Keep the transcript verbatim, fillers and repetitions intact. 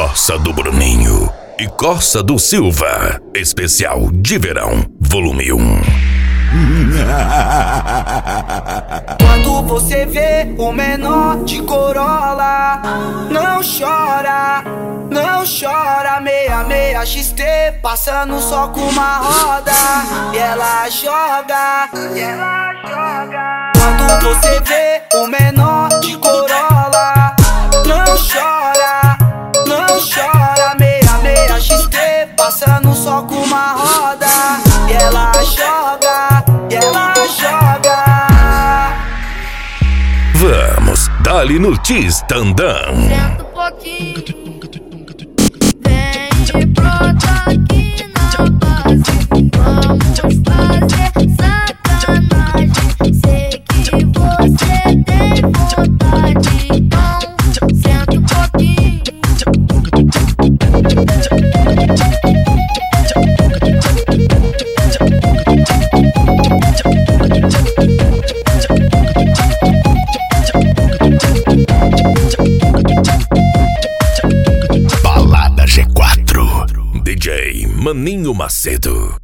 Corsa do Bruninho e Corsa do Silva. Especial de verão, volume um. Quando você vê o menor de Corolla, não chora, não chora. Meia, meia X T, passando só com uma roda. E ela joga, e ela joga. Quando você vê o menor de Corolla, não chora, não chora. Meia, meia X T, passando só com uma roda. E ela joga, e ela joga. Vamos, dali no Tistandão. Senta um pouquinho, vem de brota aqui na base. Vamos fazer sacanagem. Sei que você tem vontade, então senta um pouquinho. Balada G quatro, D J Maninho Macedo.